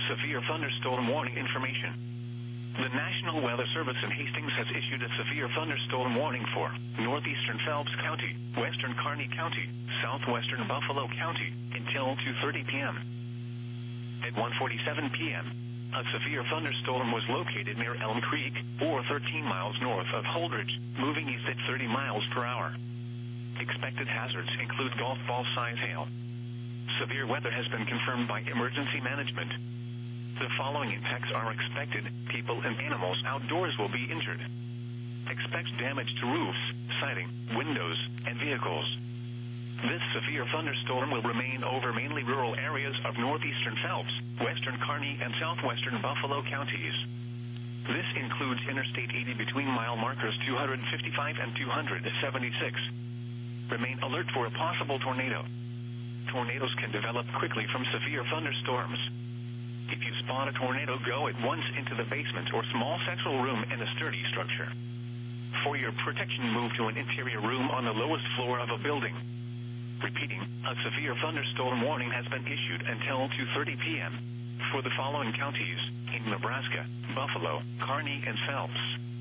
Severe thunderstorm warning information. The National Weather Service in Hastings has issued a severe thunderstorm warning for northeastern Phelps County, western Kearney County, southwestern Buffalo County until 2:30 p.m. At 1:47 p.m., a severe thunderstorm was located near Elm Creek, or 13 miles north of Holdridge, moving east at 30 miles per hour. Expected hazards include golf ball size hail. Severe weather has been confirmed by emergency management. The following impacts are expected. People and animals outdoors will be injured. Expect damage to roofs, siding, windows, and vehicles. This severe thunderstorm will remain over mainly rural areas of northeastern Phelps, western Kearney, and southwestern Buffalo counties. This includes Interstate 80 between mile markers 255 and 276. Remain alert for a possible tornado. Tornadoes can develop quickly from severe thunderstorms. If you spot a tornado, go at once into the basement or small central room in a sturdy structure. For your protection, move to an interior room on the lowest floor of a building. Repeating, a severe thunderstorm warning has been issued until 2:30 p.m. for the following counties in Nebraska: Buffalo, Kearney, and Phelps.